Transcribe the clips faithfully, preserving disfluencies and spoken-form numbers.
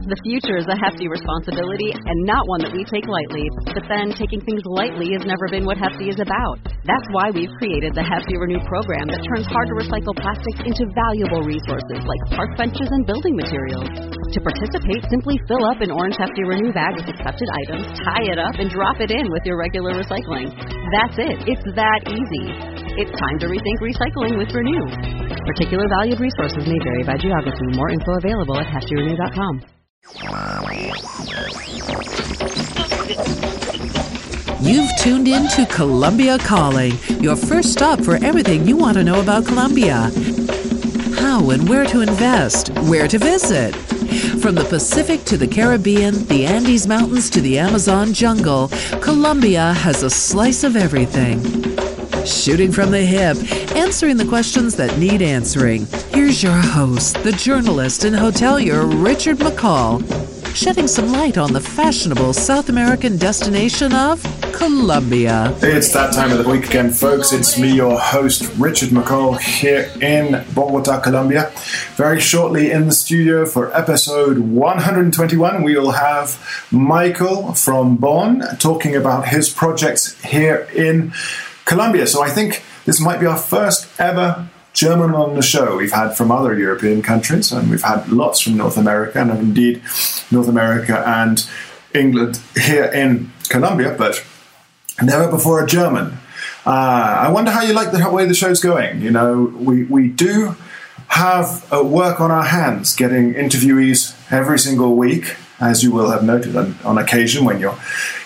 The future is a hefty responsibility and not one that we take lightly. But then, taking things lightly has never been what Hefty is about. That's why we've created the Hefty Renew program that turns hard-to-recycle plastics into valuable resources like park benches and building materials. To participate, simply fill up an orange Hefty Renew bag with accepted items, tie it up, and drop it in with your regular recycling. That's it. It's that easy. It's time to rethink recycling with Renew. Particular valued resources may vary by geography. More info available at hefty renew dot com. You've tuned in to Columbia Calling, your first stop for everything you want to know about Colombia. How and where to invest, where to visit. From the Pacific to the Caribbean, the Andes Mountains to the Amazon jungle, Colombia has a slice of everything. Shooting from the hip, answering the questions that need answering. Here's your host, the journalist and hotelier Richard McCall, shedding some light on the fashionable South American destination of Colombia. It's that time of the week again, folks. It's me, your host, Richard McCall, here in Bogota, Colombia. Very shortly in the studio for episode one hundred twenty-one, we will have Michael from Bonn talking about his projects here in Colombia. So I think this might be our first ever German on the show. We've had from other European countries, and we've had lots from North America, and indeed North America and England here in Colombia, but never before a German. Uh, I wonder how you like the way the show's going. You know, we, we do have uh, work on our hands getting interviewees every single week, as you will have noted on, on occasion when you're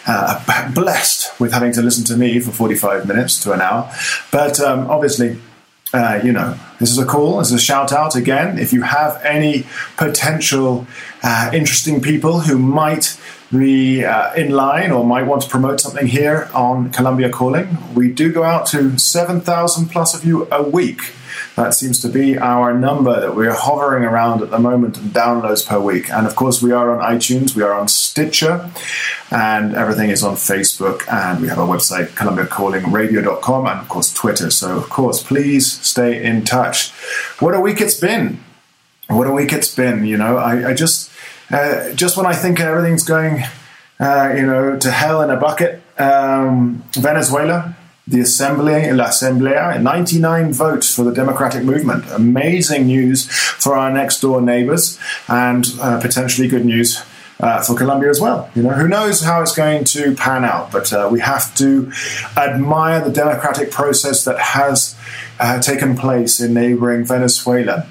uh, blessed with having to listen to me for forty-five minutes to an hour. But um, obviously, uh, you know, this is a call, this is a shout out again. If you have any potential uh, interesting people who might be uh, in line or might want to promote something here on Columbia Calling, we do go out to seven thousand plus of you a week. That seems to be our number that we're hovering around at the moment in downloads per week. And of course, we are on iTunes, we are on Stitcher, and everything is on Facebook. And we have our website, columbia calling radio dot com, and of course, Twitter. So, of course, please stay in touch. What a week it's been. What a week it's been. You know, I, I just, uh, just when I think everything's going, uh, you know, to hell in a bucket, um, Venezuela, the Assembly, La Asamblea, ninety-nine votes for the democratic movement. Amazing news for our next door neighbors, and uh, potentially good news uh, for Colombia as well. You know, who knows how it's going to pan out, but uh, we have to admire the democratic process that has uh, taken place in neighboring Venezuela.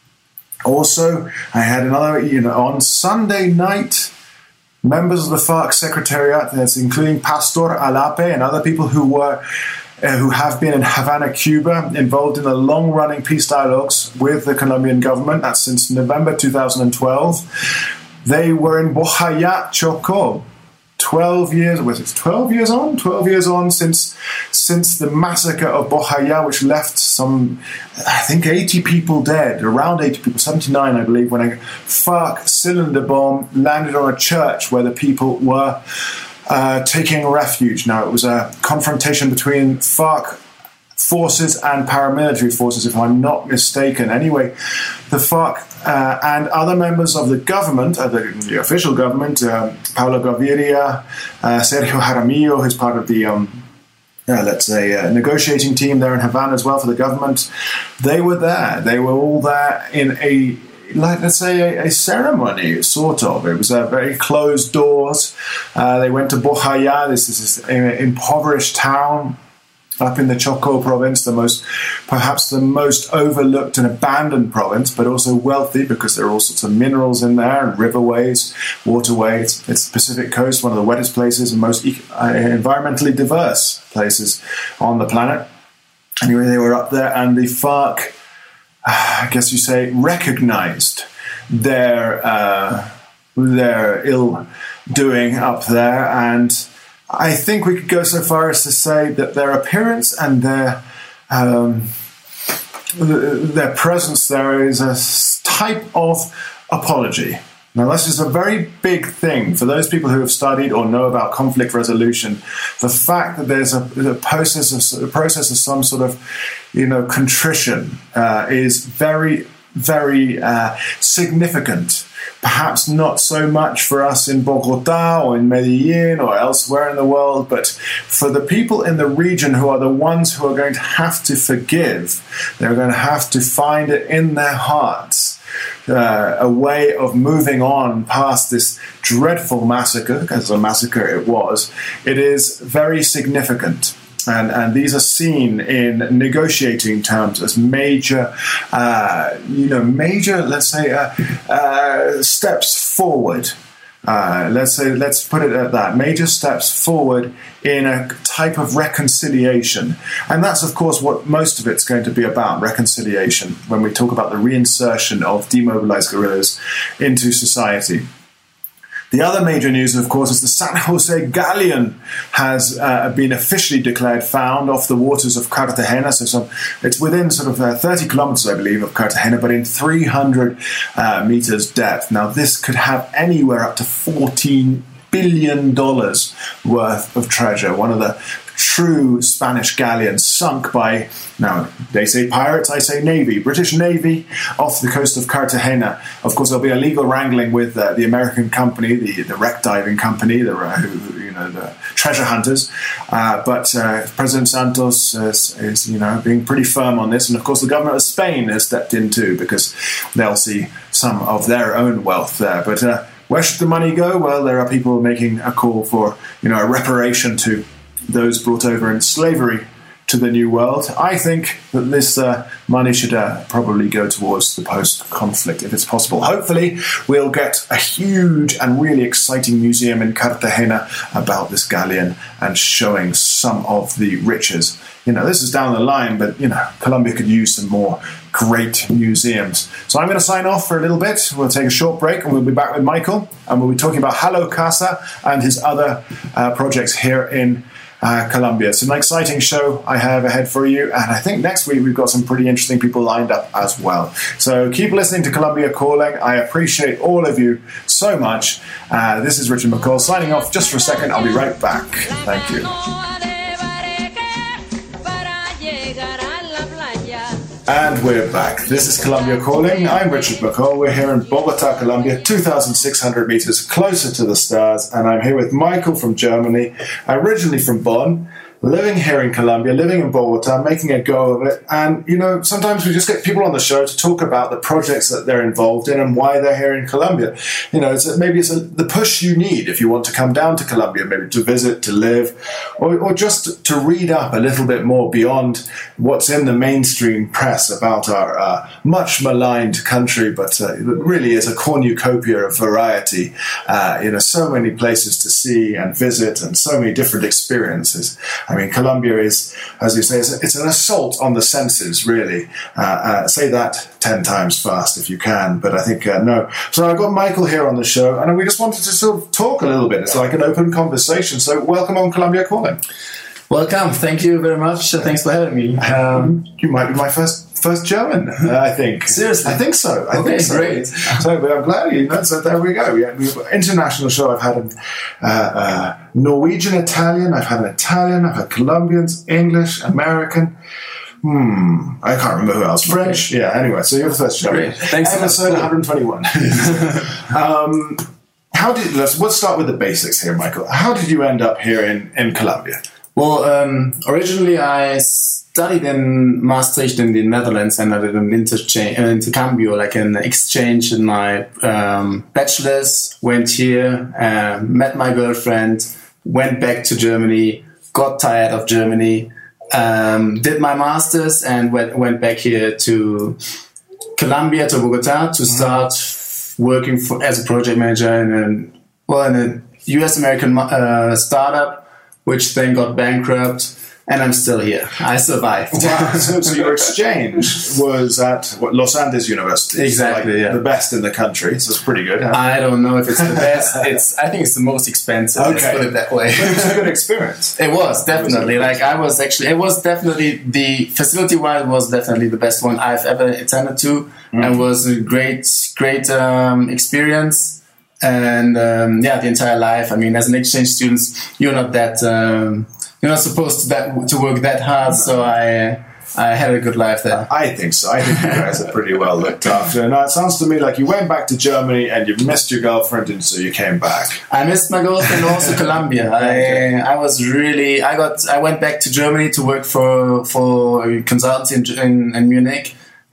Also, I had another, you know, on Sunday night, members of the FARC Secretariat, that's including Pastor Alape and other people who were, uh, who have been in Havana, Cuba, involved in the long-running peace dialogues with the Colombian government. That's since November two thousand twelve. They were in Bojayá, Chocó. Twelve years, was it twelve years on? Twelve years on since since the massacre of Bojayá, which left some, I think, eighty people dead, around eighty people, seventy-nine, I believe, when a FARC cylinder bomb landed on a church where the people were uh, taking refuge. Now, it was a confrontation between FARC forces and paramilitary forces, if I'm not mistaken. Anyway, the FARC uh, and other members of the government, uh, the, the official government, uh, Paulo Gaviria, uh, Sergio Jaramillo, who's part of the, um, uh, let's say, uh, negotiating team there in Havana as well for the government, they were there. They were all there in a, like, let's say, a, a ceremony, sort of. It was a very closed doors. Uh, they went to Bojayá. This is an impoverished town up in the Chocó province, the most, perhaps the most overlooked and abandoned province, but also wealthy because there are all sorts of minerals in there and riverways, waterways. It's the Pacific coast, one of the wettest places and most uh, environmentally diverse places on the planet. Anyway, they were up there, and the FARC, uh, I guess you say, recognized their uh, their ill doing up there, and I think we could go so far as to say that their appearance and their um, their presence there is a type of apology. Now, this is a very big thing for those people who have studied or know about conflict resolution. The fact that there's a, a process of a process of some sort of, you know, contrition uh, is very very uh, significant. Perhaps not so much for us in Bogota or in Medellin or elsewhere in the world, but for the people in the region who are the ones who are going to have to forgive, they're going to have to find it in their hearts, uh, a way of moving on past this dreadful massacre, because a massacre it was. It is very significant. And, and these are seen in negotiating terms as major, uh, you know, major, let's say, uh, uh, steps forward. Uh, let's say, let's put it at that. Major steps forward in a type of reconciliation. And that's, of course, what most of it's going to be about, reconciliation, when we talk about the reinsertion of demobilized guerrillas into society. The other major news, of course, is the San Jose galleon has uh, been officially declared found off the waters of Cartagena. So some, it's within sort of uh, thirty kilometers, I believe, of Cartagena, but in three hundred uh, meters depth. Now, this could have anywhere up to fourteen billion dollars worth of treasure. One of the true Spanish galleons sunk by, now they say pirates, I say Navy, British Navy off the coast of Cartagena. Of course, there'll be a legal wrangling with uh, the American company, the, the wreck diving company, the uh, who, you know the treasure hunters. Uh, but uh, President Santos is, is you know being pretty firm on this, and of course the government of Spain has stepped in too because they'll see some of their own wealth there. But uh, where should the money go? Well, there are people making a call for you know a reparation to those brought over in slavery to the New World. I think that this uh, money should uh, probably go towards the post-conflict, if it's possible. Hopefully, we'll get a huge and really exciting museum in Cartagena about this galleon and showing some of the riches. You know, this is down the line, but, you know, Colombia could use some more great museums. So I'm going to sign off for a little bit. We'll take a short break and we'll be back with Michael, and we'll be talking about Hello Casa and his other uh, projects here in Uh, Colombia. It's an exciting show I have ahead for you, and I think next week we've got some pretty interesting people lined up as well. So keep listening to Colombia Calling. I appreciate all of you so much. Uh, this is Richard McCall signing off just for a second. I'll be right back. Thank you. And we're back. This is Colombia Calling. I'm Richard McCall. We're here in Bogota, Colombia, two thousand six hundred meters closer to the stars. And I'm here with Michael from Germany, originally from Bonn, living here in Colombia, living in Bogota, making a go of it. And, you know, sometimes we just get people on the show to talk about the projects that they're involved in and why they're here in Colombia. You know, it's a, maybe it's a, the push you need if you want to come down to Colombia, maybe to visit, to live, or, or just to read up a little bit more beyond what's in the mainstream press about our uh, much maligned country, but uh, it really is a cornucopia of variety. Uh, you know, so many places to see and visit and so many different experiences. I mean, Colombia is, as you say, it's, it's an assault on the senses, really. Uh, uh, say that ten times fast if you can, but I think, uh, no. So I've got Michael here on the show, and we just wanted to sort of talk a little bit. It's like an open conversation. So welcome on Colombia Calling. Welcome. Thank you very much. Thanks for having me. Um, you might be my first first German, uh, I think. Seriously? I think so. I okay, think so. Great. So, but I'm glad you know, so there we go. Yeah, we've got an international show. I've had an uh, uh, Norwegian Italian, I've had an Italian, I've had Colombians, English, American. Hmm, I can't remember who else. French. Okay. Yeah, anyway, so you're the first German. Great. Thanks. Episode one hundred twenty-one. um, how did, let's, let's start with the basics here, Michael. How did you end up here in, in Colombia? Well, um, originally I studied in Maastricht in the Netherlands, and I did an interchange, uh, intercambio, like an exchange in my um, bachelor's, went here, uh, met my girlfriend, went back to Germany, got tired of Germany, um, did my master's, and went, went back here to Colombia, to Bogota, to start mm-hmm. working for, as a project manager in a, well, in a U S-American uh, startup, which then got bankrupt, and I'm still here. I survived. Wow. so, so your exchange was at what, Los Andes University. Exactly, so like yeah. The best in the country, so it's pretty good. Huh? I don't know if it's the best. It's I think it's the most expensive. Okay. Let's put it that way. But it was a good experience. It was, definitely. It was like, I was actually, it was definitely, the facility-wise was definitely the best one I've ever attended to, mm. and was a great, great um, experience. And um, yeah, the entire life. I mean, as an exchange student, you're not that um, you're not supposed to that to work that hard. So I I had a good life there. I think so. I think you guys are pretty well looked after. Now, it sounds to me like you went back to Germany and you missed your girlfriend, and so you came back. I missed my girlfriend, also Colombia. I I was really I got I went back to Germany to work for for a consultancy in, in, in Munich,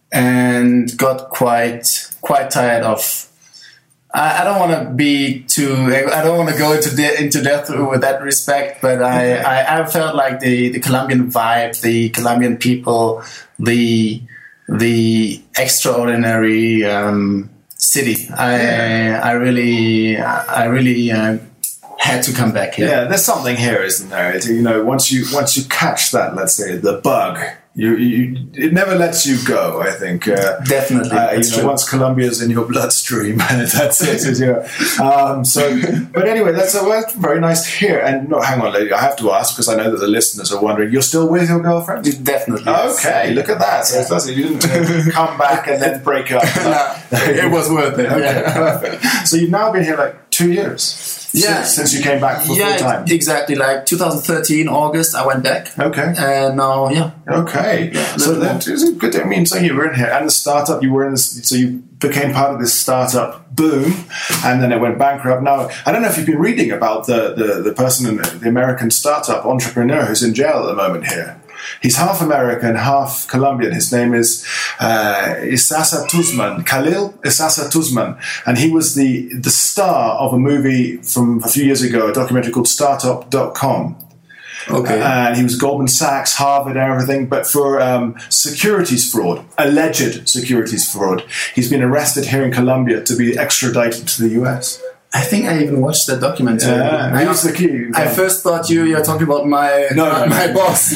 and got quite quite tired of. I, I don't want to be too. I don't want to go into de- into depth with that respect, but I, I, I felt like the, the Colombian vibe, the Colombian people, the the extraordinary um, city. I I really I really uh, had to come back here. Yeah, there's something here, isn't there? It, you know, once you once you catch that, let's say, the bug. You, you, it never lets you go, I think. Uh, Definitely. Uh, you know, once Colombia's in your bloodstream, that's it. You know. um, so, but anyway, that's, uh, well, that's very nice to hear. And no, hang on, lady, I have to ask, because I know that the listeners are wondering, you're still with your girlfriend? Definitely. Yes. Okay, look at that. So that's it. You didn't come back and then break up. No, it was worth it. Okay, Yeah. perfect. So you've now been here like two years. Yeah. Since, since you came back for yeah, full time. Exactly. Like twenty thirteen, August, I went back. Okay. And now, yeah. Okay. Yeah, so that is good. I mean, so you were in here, and the startup, you were in this, so you became part of this startup boom, and then it went bankrupt. Now, I don't know if you've been reading about the, the, the person, in the, the American startup entrepreneur who's in jail at the moment here. He's half American, half Colombian. His name is uh, Isasa Tuzman, Khalil Isasa Tuzman. And he was the, the star of a movie from a few years ago, a documentary called Startup dot com. Okay. And he was Goldman Sachs, Harvard, and everything, but for um, securities fraud, alleged securities fraud. He's been arrested here in Colombia to be extradited to the U S. I think I even watched that documentary. Yeah, I, who's the key? I first thought you you were talking about my No, no, my no. boss,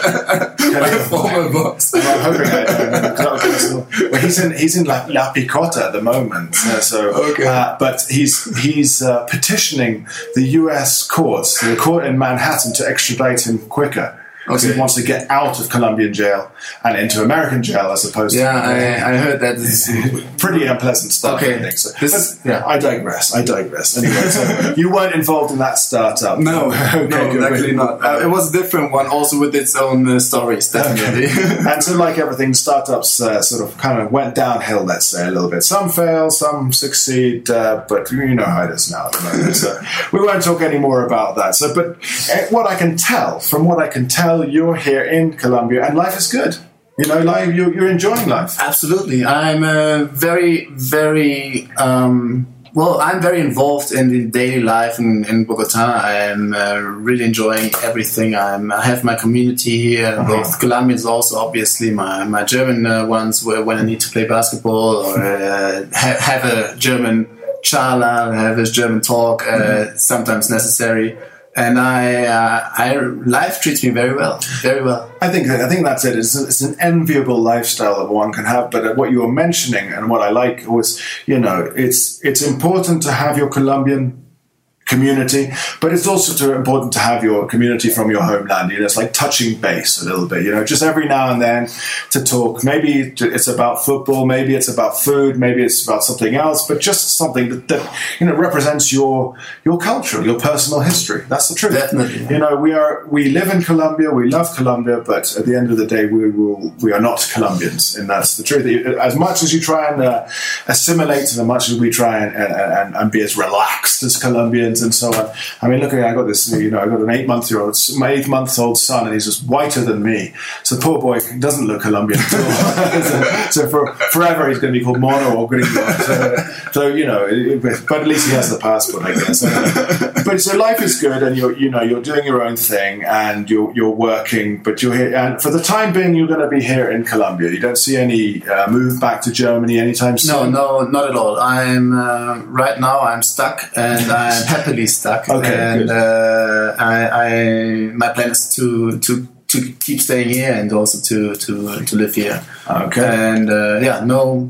my former boss. I'm hoping I, I, well, he's in he's in La, La Picota at the moment. Uh, so, Okay. uh, but he's he's uh, petitioning the U S courts, the court in Manhattan, to extradite him quicker. Because Okay. he wants to get out of Colombian jail and into American jail as opposed Yeah, to... I, I heard that. It's, pretty unpleasant stuff. Okay. I think. So, This- but, yeah, I digress. I digress. Anyway, so you weren't involved in that startup. no, Okay, no, good. actually not. Uh, it was a different one, also with its own uh, stories, definitely. And so, like everything, startups uh, sort of kind of went downhill, let's say, a little bit. Some fail, some succeed, uh, but you know how it is now at the moment. So we won't talk any more about that. So, but uh, what I can tell, from what I can tell, you're here in Colombia, and life is good. You know, life, you're, you're enjoying life. Absolutely. I'm uh, very, very, um, well, I'm very involved in the daily life in, in Bogota. I'm uh, really enjoying everything. I'm, I have my community here, Uh-huh. both Colombians also, obviously, my, my German uh, ones, where, when I need to play basketball or uh, ha- have a German charla, have a German talk, uh, Mm-hmm. sometimes necessary. And I, uh, I, life treats me very well, very well. I think I think that's it. It's, it's an enviable lifestyle that one can have. But what you were mentioning, and what I like was, you know, it's it's important to have your Colombian community, but it's also too important to have your community from your homeland. You know, it's like touching base a little bit, you know, just every now and then to talk. Maybe it's about football, maybe it's about food, maybe it's about something else, but just something that, that you know, represents your your culture, your personal history. That's the truth. Definitely. You know, we are we live in Colombia, we love Colombia, but at the end of the day, we will we are not Colombians, and that's the truth. As much as you try and uh, assimilate, and as much as we try and, and, and be as relaxed as Colombians and so on. I mean, look, I got this, you know, I got an eight-month-old, my eight-month-old son, and he's just whiter than me. So the poor boy doesn't look Colombian at all. so, so for forever, he's going to be called Mono or Gringo. So, so you know, it, but at least he has the passport, I guess. But so life is good, and you're, you know, you're doing your own thing, and you're you're working, but you're here, and for the time being, you're going to be here in Colombia. You don't see any uh, move back to Germany anytime soon. No, no, not at all. I'm uh, right now. I'm stuck, and I'm happily stuck. Okay, and good. uh, I, I, my plan is to to to keep staying here and also to to to live here. Okay. And uh, yeah, no,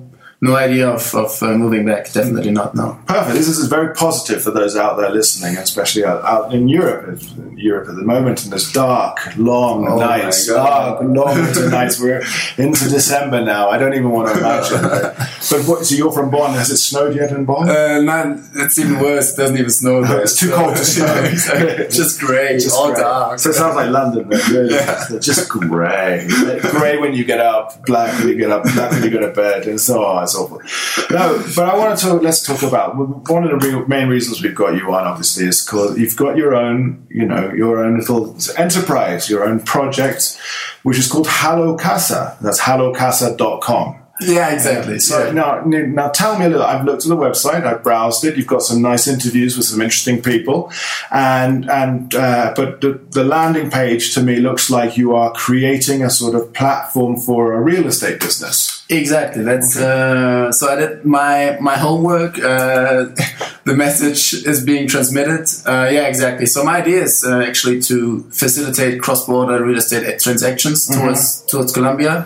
no idea of, of uh, moving back. Definitely not, no. Perfect. This is very positive for those out there listening, especially out, out in Europe. In Europe at the moment, and there's dark, long oh nights. Dark, long winter nights. We're into December now. I don't even want to imagine. But, but what, so you're from Bonn. Has it snowed yet in Bonn? Uh, no, it's even worse. It doesn't even snow there. It's too so. cold to snow. Just grey, just all grey. Dark. So it sounds like London, then, really. Yeah. Just grey. Grey when you get up, black when you get up, black when you go to bed, and so on. It's awful. No, but I wanted to let's talk about one of the real, main reasons we've got you on. Obviously, is because you've got your own, you know, your own little enterprise, your own project, which is called Hallo Casa. That's hallo casa dot com. Yeah, exactly. So yeah. now, now tell me a little. I've looked at the website. I've browsed it. You've got some nice interviews with some interesting people, and and uh, but the, the landing page to me looks like you are creating a sort of platform for a real estate business. Exactly. That's okay. uh, so. I did my my homework. Uh, the message is being transmitted. Uh, yeah, exactly. So my idea is uh, actually to facilitate cross-border real estate transactions mm-hmm. towards towards Colombia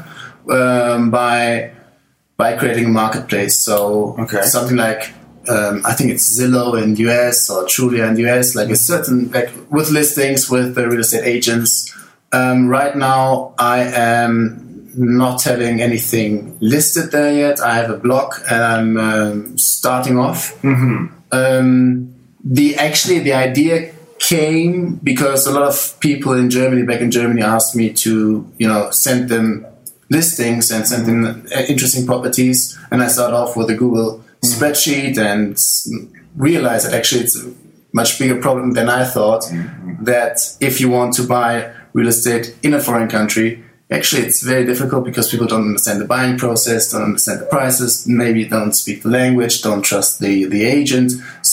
um, by by creating a marketplace. So okay. something like um, I think it's Zillow in U S or Trulia in U S, like a certain like with listings with the real estate agents. Um, right now, I am not having anything listed there yet. I have a blog and I'm um, starting off. Mm-hmm. Um, the actually the idea came because a lot of people in Germany, back in Germany, asked me to you know send them listings and send them interesting properties, and I started off with a Google mm-hmm. spreadsheet and realized that actually it's a much bigger problem than I thought. Mm-hmm. That if you want to buy real estate in a foreign country, actually it's very difficult because people don't understand the buying process, don't understand the prices, maybe don't speak the language, don't trust the, the agent.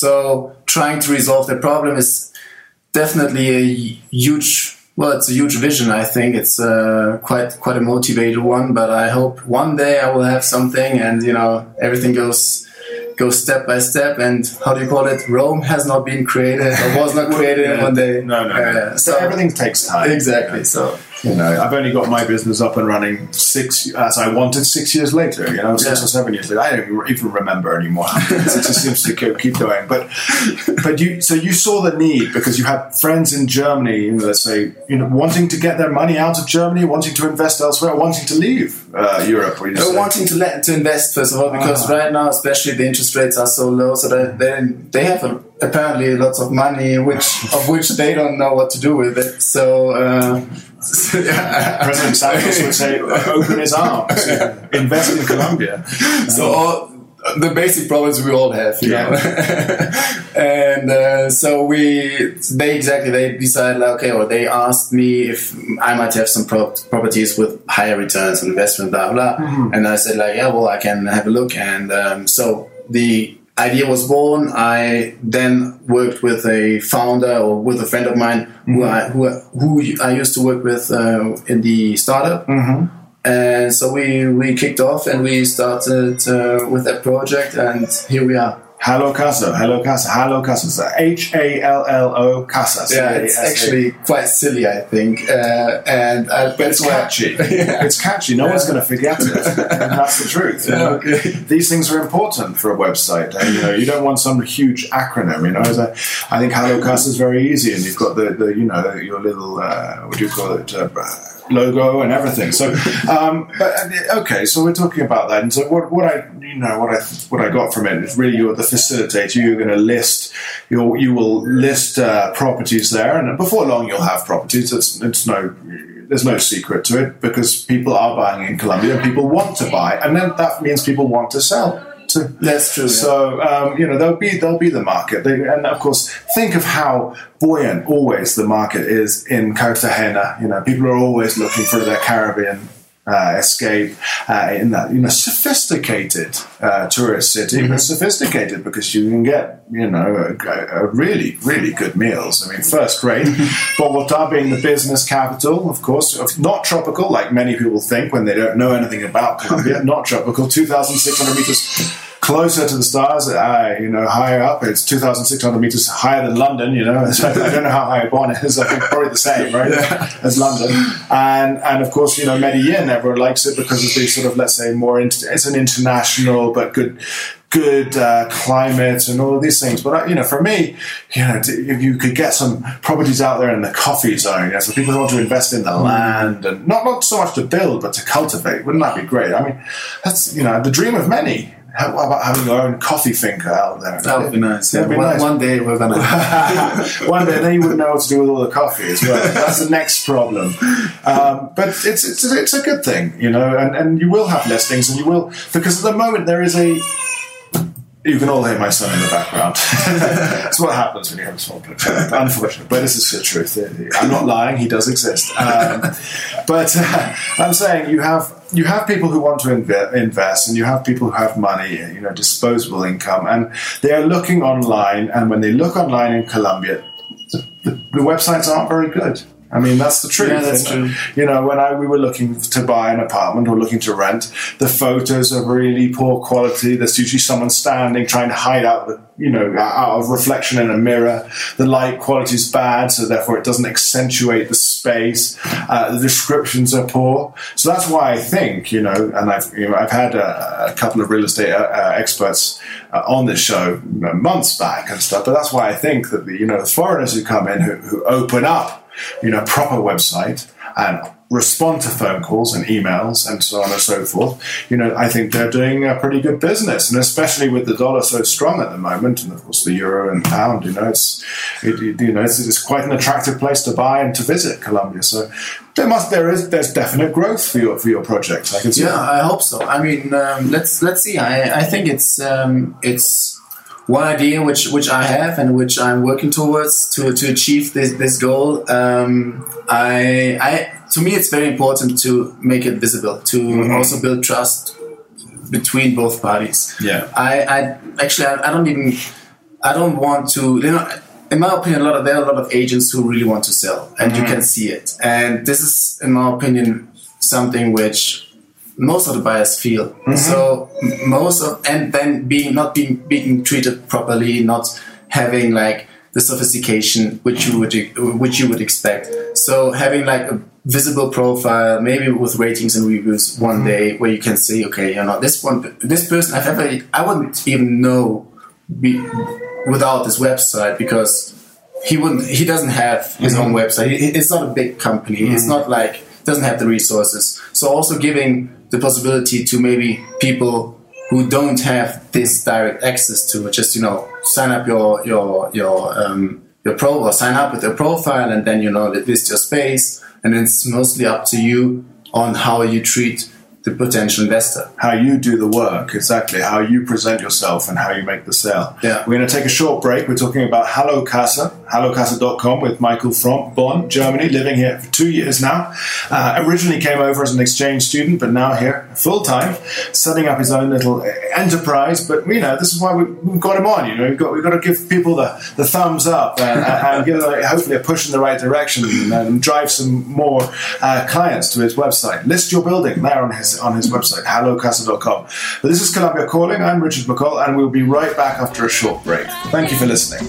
So trying to resolve the problem is definitely a huge, well, it's a huge vision, I think. It's uh, quite quite a motivated one, but I hope one day I will have something and, you know, everything goes goes step by step. And how do you call it? Rome has not been created or was not created in one day. No, no. Uh, so, so everything takes time. Exactly. Yeah. So, you know, I've only got my business up and running six, as I wanted, six years later. You know, six yeah. or seven years later. I don't even remember anymore. It just seems to keep going. But, but you, so you saw the need because you had friends in Germany. You know, let's say, you know, wanting to get their money out of Germany, wanting to invest elsewhere, wanting to leave uh, Europe. Or no, wanting to let to invest first of all, because uh-huh. right now, especially the interest rates are so low, so that they they have a, apparently lots of money, which of which they don't know what to do with it. So. Uh, So, yeah. President Santos would say, open his arms, invest in Colombia. So all the basic problems we all have, you yeah. know. And uh, so we, they exactly, they decided, like, okay, or they asked me if I might have some pro- properties with higher returns on investment, blah, blah. Mm-hmm. And I said, like, yeah, well, I can have a look. And um, so the idea was born. I then worked with a founder or with a friend of mine mm-hmm. who I who, who I used to work with uh, in the startup. Mm-hmm. And so we, we kicked off and we started uh, with that project, and here we are. Hallo Casa, Hallo Casa, Hallo Casa. So H A L L O Casa. Yeah, it's actually quite silly, I think. Uh, and I, but it's catchy. Yeah. It's catchy. No yeah. one's going to forget it. And that's the truth. You know? Okay. These things are important for a website. And, you know, you don't want some huge acronym. You know, As I, I think Hallo Casa is very easy, and you've got the, the you know, your little uh, what do you call it? Uh, logo and everything. So, um, but okay, so we're talking about that. And so, what, what I, you know, what I, what I got from it is really you're the facilitator. You're going to list, you you will list uh, properties there, and before long you'll have properties. It's it's no, there's no secret to it because people are buying in Colombia and people want to buy, and then that means people want to sell. So, that's true. So um, you know there'll be there'll be the market, they, and of course think of how buoyant always the market is in Cartagena. You know, people are always looking for their Caribbean uh, escape uh, in that you know sophisticated uh, tourist city, mm-hmm. but sophisticated because you can get you know a, a really really good meals. I mean, first rate. Bogota being the business capital, of course, not tropical like many people think when they don't know anything about Colombia. Not tropical. two thousand six hundred meters closer to the stars, uh, you know, higher up. It's two thousand six hundred meters higher than London, you know. So I don't know how high Bonn is. I think probably the same, right, yeah. as London. And, and of course, you know, Medellin, everyone likes it because of the sort of, let's say, more, inter- it's an international but good... good uh, climate and all of these things. But, uh, you know, for me, you know, if you could get some properties out there in the coffee zone, you know, so people who want to invest in the land and not, not so much to build, but to cultivate, wouldn't that be great? I mean, that's, you know, the dream of many. How about having your own coffee finca out there? That would be nice. That'd be one, nice. one day we're going to... One day, then you wouldn't know what to do with all the coffee as well. That's the next problem. Um, but it's, it's, it's a good thing, you know, and, and you will have listings and you will... Because at the moment there is a... You can all hear my son in the background. That's what happens when you have a small project. Unfortunately, but this is the truth. I'm not lying. He does exist. Um, but uh, I'm saying you have you have people who want to inv- invest, and you have people who have money, you know, disposable income, and they are looking online. And when they look online in Colombia, the, the, the websites aren't very good. I mean, that's the truth. Yeah, that's true. You know, when I we were looking to buy an apartment or looking to rent, the photos are really poor quality. There's usually someone standing trying to hide out the, you know, out of reflection in a mirror. The light quality is bad, so therefore it doesn't accentuate the space. Uh, the descriptions are poor. So that's why I think, you know, and I've you know, I've had a, a couple of real estate uh, experts uh, on this show months back and stuff. But that's why I think that the, you know, the foreigners who come in who, who open up, you know, proper website and respond to phone calls and emails and so on and so forth, you know, I think they're doing a pretty good business. And especially with the dollar so strong at the moment, and of course the euro and pound, you know, it's, it, you know, it's, it's quite an attractive place to buy and to visit Colombia. So there must, there is, there's definite growth for your, for your project. I can see yeah, that. I hope so. I mean, um, let's, let's see. I, I think it's, um, it's, one idea which, which I have and which I'm working towards to, to achieve this, this goal. Um, I, I, to me, it's very important to make it visible, to mm-hmm. also build trust between both parties. Yeah. I, I actually, I, I don't even, I don't want to, you know, in my opinion, a lot of, there are a lot of agents who really want to sell and mm-hmm. you can see it. And this is, in my opinion, something which most of the buyers feel. Mm-hmm. So most of, and then being not being being treated properly, not having like the sophistication which you would which you would expect. So having like a visible profile, maybe with ratings and reviews one mm-hmm. day, where you can say, okay, you know, this one, this person I've ever, I wouldn't even know be, without this website, because he wouldn't, he doesn't have his mm-hmm. own website. It's not a big company. Mm-hmm. It's not like, doesn't have the resources. So also giving the possibility to maybe people who don't have this direct access to it, just, you know, sign up your your your um, your pro or sign up with your profile, and then, you know, list your space, and it's mostly up to you on how you treat the potential investor. How you do the work, exactly. How you present yourself and how you make the sale. Yeah. We're going to take a short break. We're talking about Hallo Casa, hallo casa dot com, with Michael from Bonn, Germany, living here for two years now. Uh, originally came over as an exchange student, but now here full-time, setting up his own little enterprise. But, you know, this is why we, we've got him on. You know, we've got, we've got to give people the, the thumbs up and, and give a, hopefully a push in the right direction, and, and drive some more uh, clients to his website. List your building there on his on his website, hallo casa dot com. But this is Colombia Calling. I'm Richard McCall, and we'll be right back after a short break. Thank you for listening.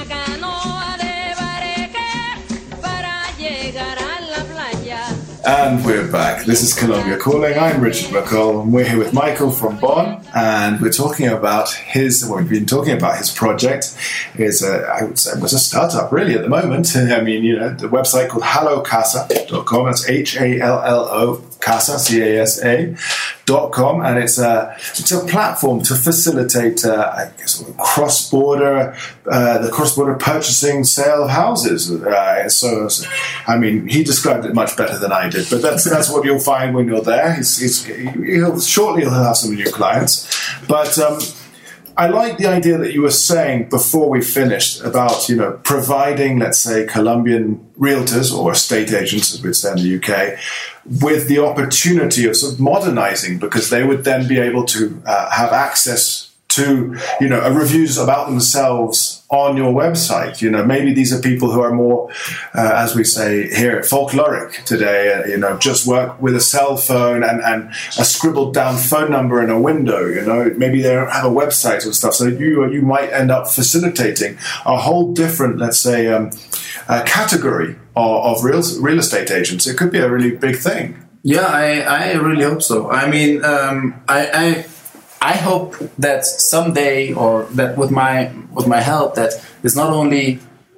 And we're back. This is Colombia Calling. I'm Richard McCall, and we're here with Michael from Bonn, and we're talking about his, well, we've been talking about his project. It's a, I would say, it was a startup really at the moment. I mean, you know, the website called hallo casa dot com. That's H A L L O, Casa, C A S A, dot com, and it's a, it's a platform to facilitate, uh, I guess, cross-border, uh, the cross-border purchasing, sale of houses. Uh, so, so, I mean, he described it much better than I did, but that's that's what you'll find when you're there. He's, he's, he'll, shortly he'll have some new clients. But um, I like the idea that you were saying before we finished about, you know, providing, let's say, Colombian realtors or estate agents, as we'd say in the U K, with the opportunity of sort of modernizing, because they would then be able to uh, have access to, you know, reviews about themselves on your website. You know, maybe these are people who are more, uh, as we say here, folkloric today, uh, you know, just work with a cell phone and, and a scribbled down phone number in a window, you know, maybe they don't have a website and stuff. So you, you might end up facilitating a whole different, let's say, um, uh, category of, of real, real estate agents. It could be a really big thing. Yeah, I, I really hope so. I mean, um, I, I I hope that someday, or that with my with my help, that it's not only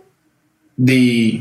the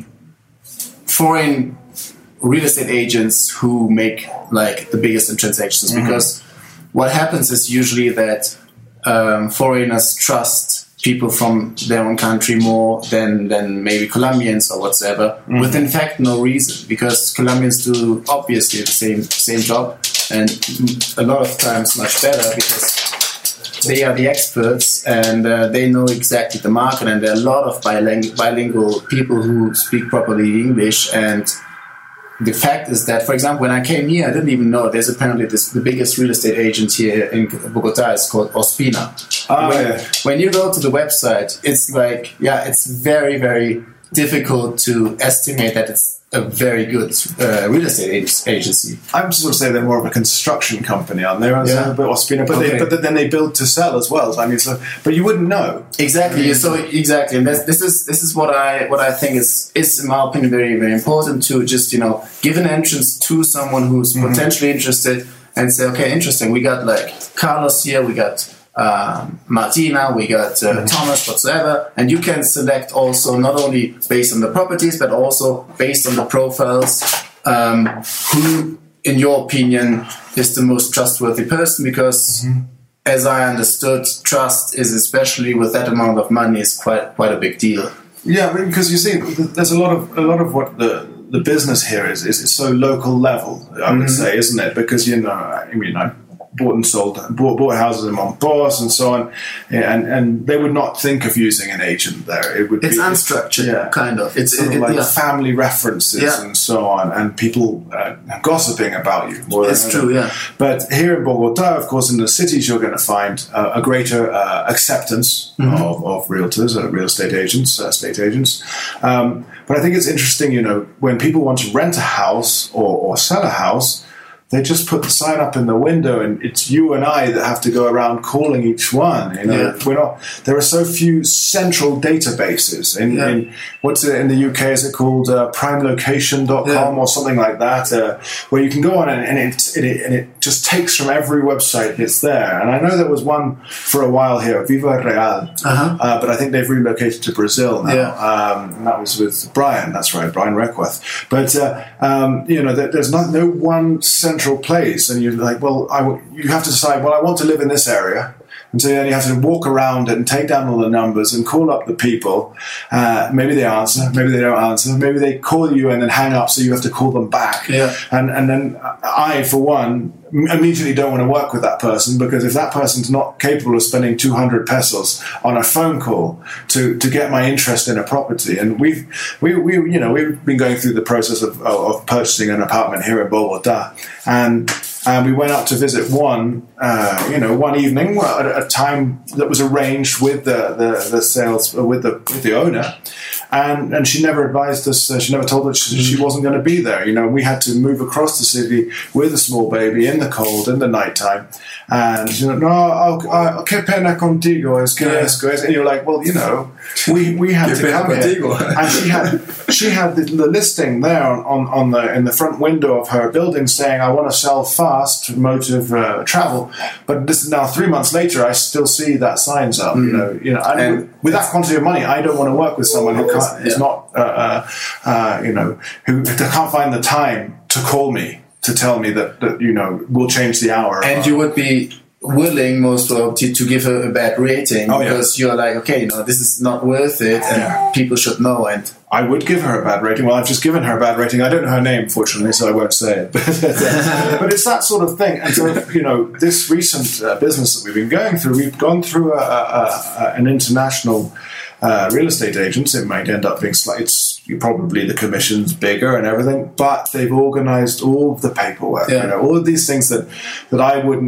foreign real estate agents who make like the biggest in transactions, mm-hmm. because what happens is usually that um, foreigners trust people from their own country more than, than maybe Colombians or whatsoever, mm-hmm. with in fact no reason, because Colombians do obviously the same same job, and a lot of times much better, because they are the experts and uh, they know exactly the market, and there are a lot of biling- bilingual people who speak properly English. And the fact is that, for example, when I came here, I didn't even know there's apparently this, the biggest real estate agent here in Bogota is called Ospina. Oh, when, yeah. when you go to the website, it's like, yeah, it's very, very difficult to estimate that it's a very good uh, real estate agency. I'm sort of saying they're more of a construction company, aren't they? Yeah. But Ospina, but, okay. they, but then they build to sell as well. I mean, so but you wouldn't know exactly. So exactly, and that's, this is this is what I what I think is is in my opinion very very important, to just, you know, give an entrance to someone who's mm-hmm. potentially interested and say, okay, interesting. We got like Carlos here. We got. Um, Martina, we got uh, mm-hmm. Thomas, whatsoever, and you can select also not only based on the properties but also based on the profiles, um, who in your opinion is the most trustworthy person, because mm-hmm. as I understood, trust is, especially with that amount of money, is quite quite a big deal. Yeah, because you see, there's a lot of a lot of what the the business here is is so local level, I would mm-hmm. say, isn't it? Because, you know, I mean, I bought and sold, bought, bought houses in Montpos and so on, and and they would not think of using an agent there. It would it's be unstructured, yeah, kind of. It's sort it, of like yeah. family references yeah. and so on, and people uh, gossiping about you. More it's true, yeah. But here in Bogota, of course, in the cities, you're going to find uh, a greater uh, acceptance mm-hmm. of, of realtors, uh, real estate agents, uh, estate agents. Um, but I think it's interesting, you know, when people want to rent a house or, or sell a house, they just put the sign up in the window, and it's you and I that have to go around calling each one. You know, yeah. we're not. There are so few central databases. In, yeah. in what's it in the U K? Is it called uh, prime location dot com yeah. or something like that? Uh, where you can go on and, and it, it and it just takes from every website. It's there. And I know there was one for a while here, Viva Real, uh-huh. uh, but I think they've relocated to Brazil now. Yeah. Um, and that was with Brian. That's right, Brian Reckworth. But uh, um, you know, there, there's not no one central place, and you're like, well, I w- you have to decide, well, I want to live in this area, and so then you have to walk around it and take down all the numbers and call up the people. Uh, maybe they answer, maybe they don't answer, maybe they call you and then hang up, so you have to call them back. Yeah. And and then I, for one, immediately don't want to work with that person, because if that person's not capable of spending two hundred pesos on a phone call to, to get my interest in a property, and we've we, we you know we've been going through the process of, of purchasing an apartment here in Bogota, and and we went up to visit one uh, you know one evening at a time that was arranged with the the, the sales with the with the owner. And and she never advised us, uh, she never told us she, she wasn't going to be there. You know, we had to move across the city with a small baby in the cold, in the nighttime. And she said, no, oh, que pena contigo, es que es que es. And you're like, well, you know, we, we had to come here. And she had she had the, the listing there on, on the in the front window of her building saying, I want to sell fast, motive uh, travel. But this is now three months later, I still see that signs up. Mm. You know, you know, and and with that quantity of money, I don't want to work with someone who can't, is not, uh, uh, uh, you know, who can't find the time to call me to tell me that, that you know, we'll change the hour. And you would be willing most of to, to give her a bad rating oh, because yeah. you're like, okay, you know, this is not worth it, and yeah. people should know. And I would give her a bad rating. Well, I've just given her a bad rating. I don't know her name, fortunately, so I won't say it. But, but it's that sort of thing. And so, you know, this recent uh, business that we've been going through, we've gone through a, a, a, an international uh, real estate agent. It might end up being slightly, it's probably the commission's bigger and everything, but they've organized all of the paperwork, yeah. you know, all of these things that, that I wouldn't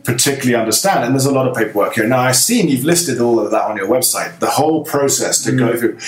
particularly understand. And there's a lot of paperwork here. Now, I've seen you've listed all of that on your website, the whole process to mm. go through.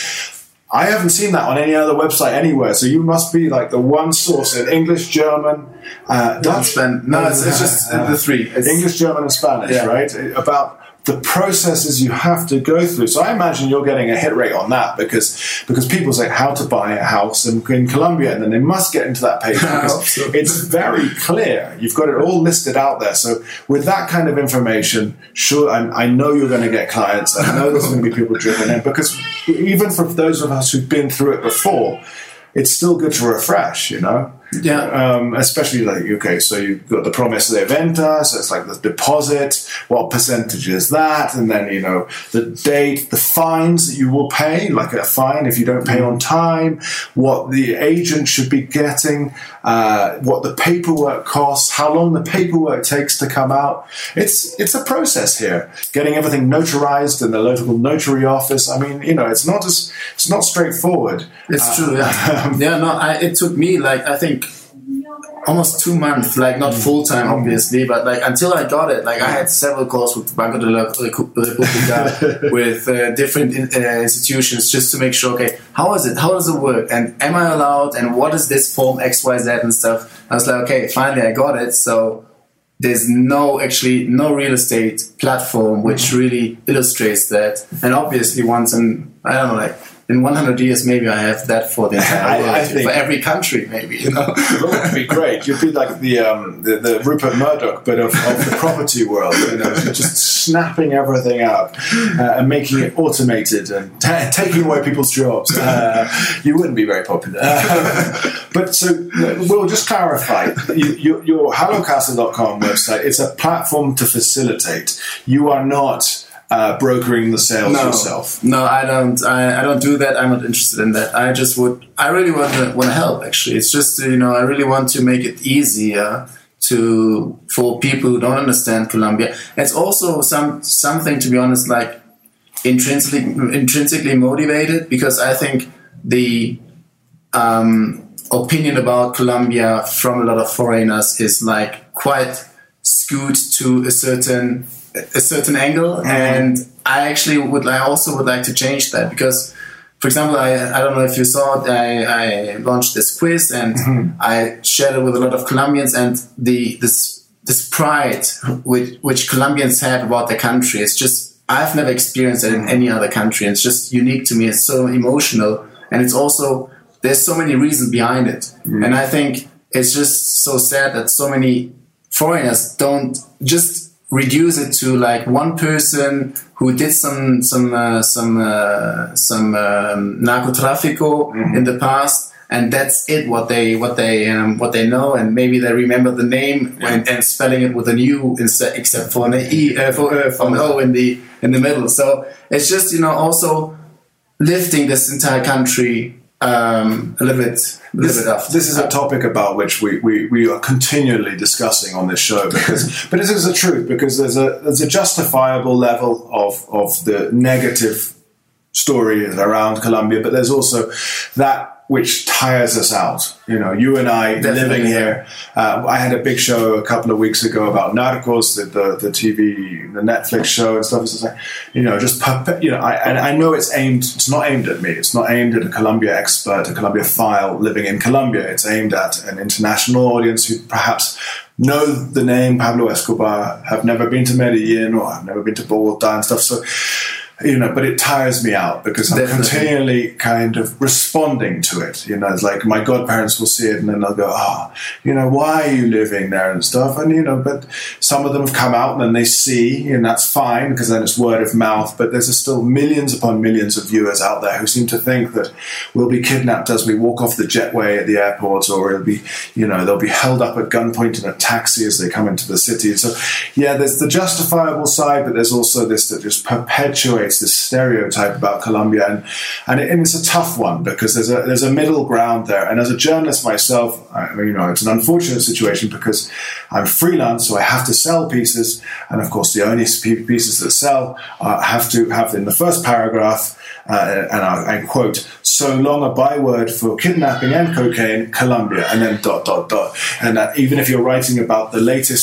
I haven't seen that on any other website anywhere. So you must be like the one source in English, German, uh, Dutch. No, it's, it's just uh, the three. It's English, German, and Spanish, yeah. right? About the processes you have to go through. So I imagine you're getting a hit rate on that because because people say how to buy a house in, in Colombia, and then they must get into that page because it's very clear. You've got it all listed out there. So with that kind of information, sure, I, I know you're going to get clients. I know there's going to be people driven in because even for those of us who've been through it before, it's still good to refresh, you know? Yeah. Um, especially like, okay, so you've got the promesa de venta, so it's like the deposit, what percentage is that? And then, you know, the date, the fines that you will pay, like a fine if you don't pay on time, what the agent should be getting, uh, what the paperwork costs, how long the paperwork takes to come out. It's, it's a process here. Getting everything notarized in the local notary office. I mean, you know, it's not as, it's not straightforward. It's uh, true, yeah. yeah, no, I, it took me, like, I think, almost two months, like not full time, obviously, but like until I got it, like I had several calls with Banco de la República, with uh, different uh, institutions, just to make sure, okay, how is it? How does it work? And am I allowed? And what is this form X Y Z and stuff? I was like, okay, finally I got it. So there's no actually no real estate platform which really illustrates that. And obviously, once in I don't know, like. In one hundred years, maybe I have that for the entire world, I, I think, for every country, maybe. You know, that would be great. You'd be like the um, the, the Rupert Murdoch, but of, of the property world. You know, just snapping everything up uh, and making it automated and t- taking away people's jobs. Uh, you wouldn't be very popular. Uh, but so we'll just clarify. You, you, your Hello Casa dot com website. It's a platform to facilitate. You are not. Uh, brokering the sales no, yourself. No, I don't. I, I don't do that. I'm not interested in that. I just would. I really want to want to help. Actually, it's just you know. I really want to make it easier to for people who don't understand Colombia. It's also some something, to be honest, like intrinsically intrinsically motivated, because I think the um, opinion about Colombia from a lot of foreigners is like quite skewed to a certain. a certain angle, mm-hmm. and I actually would I also would like to change that, because for example I I don't know if you saw it, I, I launched this quiz and mm-hmm. I shared it with a lot of Colombians, and the this this pride which which Colombians have about their country, it's just I've never experienced it in any other country. It's just unique to me. It's so emotional, and it's also there's so many reasons behind it, mm-hmm. and I think it's just so sad that so many foreigners don't just reduce it to like one person who did some some uh, some uh, some um, narcotráfico mm-hmm. in the past, and that's it. What they what they um, what they know, and maybe they remember the name yeah. and, and spelling it with an U instead, except for an E uh, for, uh, for an O in the in the middle. So it's just you know also lifting this entire country um, a little bit. A little this, bit up. This is a topic about which we, we, we are continually discussing on this show, because but it is the truth, because there's a there's a justifiable level of of the negative story around Colombia, but there's also that which tires us out. You know, you and I Definitely. living here. Uh, I had a big show a couple of weeks ago about Narcos, the the, the T V, the Netflix show and stuff. It's like, you know, just you know, I and I know it's aimed. It's not aimed at me. It's not aimed at a Colombia expert, a Colombia file living in Colombia. It's aimed at an international audience who perhaps know the name Pablo Escobar, have never been to Medellin or have never been to Bogota and stuff. So. You know, but it tires me out because I'm Definitely. continually kind of responding to it. You know, it's like my godparents will see it and then they'll go, oh, you know, why are you living there and stuff? And, you know, but some of them have come out and then they see, and that's fine because then it's word of mouth. But there's still millions upon millions of viewers out there who seem to think that we'll be kidnapped as we walk off the jetway at the airport, or it'll be, you know, they'll be held up at gunpoint in a taxi as they come into the city. So, yeah, there's the justifiable side, but there's also this that just perpetuates this stereotype about Colombia, and and, it, and it's a tough one because there's a there's a middle ground there. And as a journalist myself, I, you know, it's an unfortunate situation because I'm freelance, so I have to sell pieces, and of course the only pieces that sell uh, have to have in the first paragraph. Uh, and I, I quote, so long a byword for kidnapping and cocaine, Colombia, and then dot, dot, dot. And uh, even if you're writing about the latest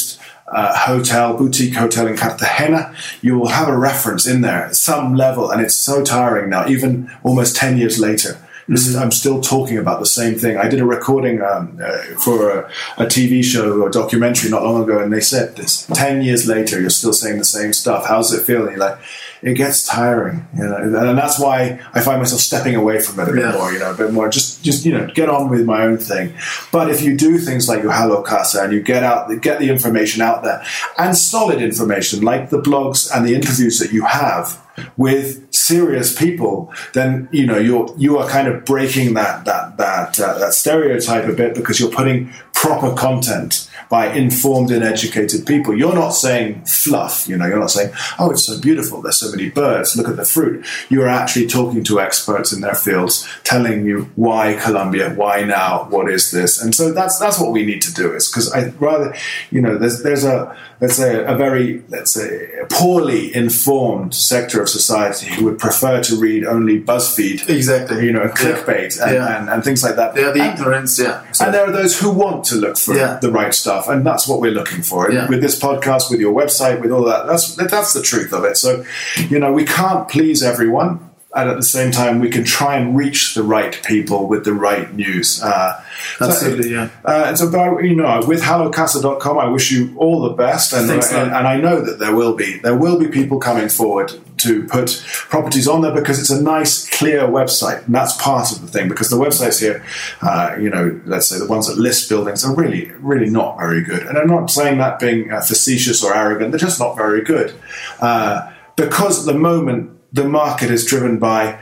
uh, hotel, boutique hotel in Cartagena, you will have a reference in there at some level, and it's so tiring now, even almost ten years later. This is, I'm still talking about the same thing. I did a recording um, uh, for a, a T V show or documentary not long ago, and they said this. Ten years later, you're still saying the same stuff. How's it feel? And you're like, it gets tiring, you know. And that's why I find myself stepping away from it a bit yeah. more, you know, a bit more. Just, just you know, get on with my own thing. But if you do things like your Hello Casa and you get out, get the information out there, and solid information like the blogs and the interviews that you have with serious people, then you know you're you are kind of breaking that that that uh, that stereotype a bit, because you're putting proper content by informed and educated people. You're not saying fluff, you know. You're not saying, "Oh, it's so beautiful. There's so many birds. Look at the fruit." You are actually talking to experts in their fields, telling you why Colombia, why now, what is this, and so that's that's what we need to do. Is because I rather, you know, there's there's a let's say a very let's say poorly informed sector of society who would prefer to read only BuzzFeed, exactly, you know, clickbait, yeah. And, yeah. and, and things like that. They're the and, ignorance, yeah. So. And there are those who want to look for yeah. the right stuff, and that's what we're looking for. Yeah. With this podcast, with your website, with all that, that's that's the truth of it. So, you know, we can't please everyone. And at the same time, we can try and reach the right people with the right news. Uh, Absolutely, so, yeah. Uh, and so, you know, with hello casa dot com, I wish you all the best, and, Thanks, and, and I know that there will be there will be people coming forward to put properties on there, because it's a nice, clear website, and that's part of the thing. Because the websites here, uh, you know, let's say the ones that list buildings are really, really not very good. And I'm not saying that being uh, facetious or arrogant; they're just not very good. Uh, because at the moment, the market is driven by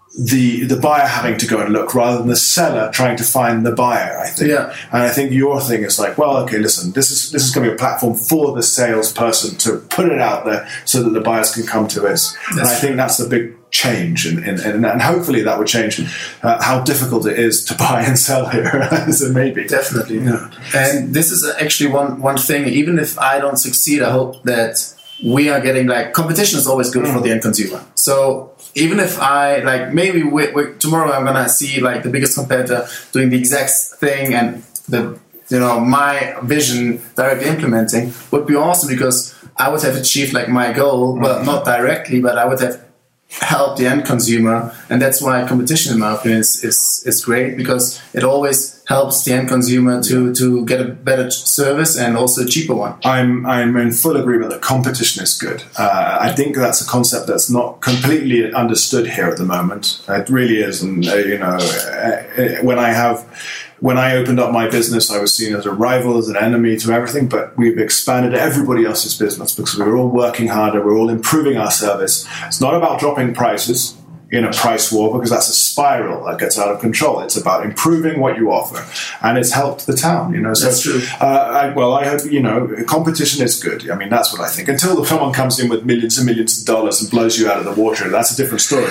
the the buyer having to go and look, rather than the seller trying to find the buyer, I think. Yeah. And I think your thing is like, well, okay, listen, this is this is going to be a platform for the salesperson to put it out there so that the buyers can come to us. That's and I think that's the big change, and and, and, and hopefully that would change uh, how difficult it is to buy and sell here. So maybe. Definitely. Yeah. And this is actually one, one thing, even if I don't succeed, I hope that we are getting, like, competition is always good mm. for the end consumer. So even if I, like, maybe we, we, tomorrow I'm going to see, like, the biggest competitor doing the exact thing, and the, you know, my vision directly implementing would be awesome, because I would have achieved, like, my goal. Well, mm. not directly, but I would have helped the end consumer. And that's why competition, in my opinion, is, is, is great, because it always helps the end consumer to, to get a better service, and also a cheaper one. I'm I'm in full agreement that competition is good. Uh, I think that's a concept that's not completely understood here at the moment. It really is, and uh, you know, uh, when I have. When I opened up my business, I was seen as a rival, as an enemy to everything, but we've expanded everybody else's business because we're all working harder, we're all improving our service. It's not about dropping prices in a price war, because that's a spiral that gets out of control. It's about improving what you offer, and it's helped the town, you know. So, that's true. Uh, I, well, I hope, you know, competition is good. I mean, that's what I think. Until someone comes in with millions and millions of dollars and blows you out of the water, that's a different story.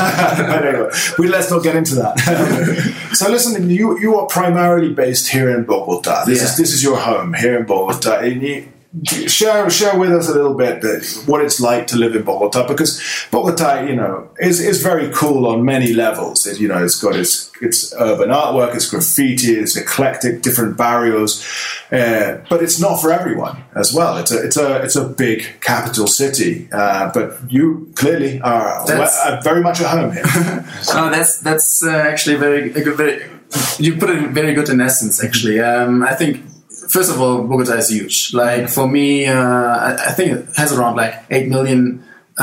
But anyway, we, let's not get into that. So listen, you you are primarily based here in Bogota. This yeah. is this is your home here in Bogota. And you, Share share with us a little bit what it's like to live in Bogota, because Bogota, you know, is is very cool on many levels. It, you know, it's got its its urban artwork, it's graffiti, it's eclectic, different barrios, uh, but it's not for everyone as well. It's a it's a it's a big capital city, uh, but you clearly are well, very much at home here. Oh, that's that's uh, actually very a good, very. You put it very good in essence. Actually, um, I think. First of all, Bogota is huge. Like, for me, uh, I, I think it has around like eight million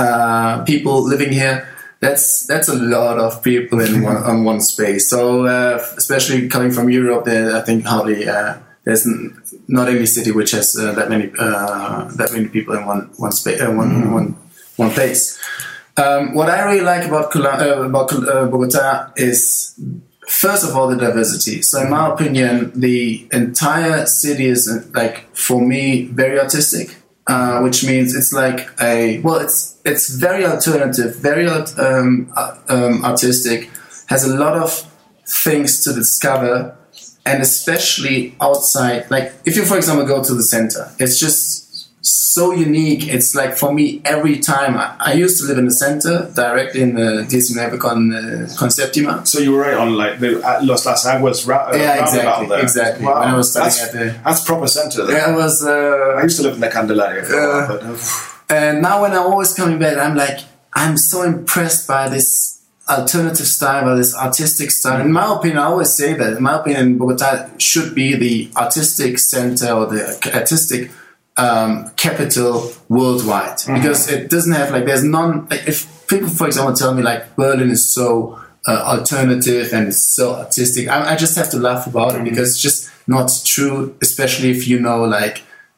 uh, people living here. That's that's a lot of people in one, on one space. So, uh, especially coming from Europe, there I think hardly uh, there's not any city which has uh, that many uh, that many people in one one space, uh, one, mm. one one place. Um, what I really like about uh, about uh, Bogota is, first of all, the diversity. So in my opinion, the entire city is, like, for me, very artistic, uh, which means it's like a, well, it's it's very alternative, very um, uh, um, artistic, has a lot of things to discover, and especially outside, like, if you, for example, go to the center, it's just so unique. It's like for me every time. I, I used to live in the center, directly in the D C Con uh, Conceptima. So you were right on like the uh, Los Las Aguas ra- uh, yeah, exactly, there. exactly. Wow. When I was studying that's, at the that's proper center. There. Yeah, I was. Uh, I used to live in the Candelaria for uh, a while, but. Uh, and now when I'm always coming back, I'm like, I'm so impressed by this alternative style, by this artistic style. In my opinion, I always say that. In my opinion, Bogota should be the artistic center or the artistic um, capital worldwide, mm-hmm. because it doesn't have like there's none. Like, if people, for example, tell me like Berlin is so uh, alternative and it's so artistic, I, I just have to laugh about mm-hmm. it because it's just not true. Especially if you know like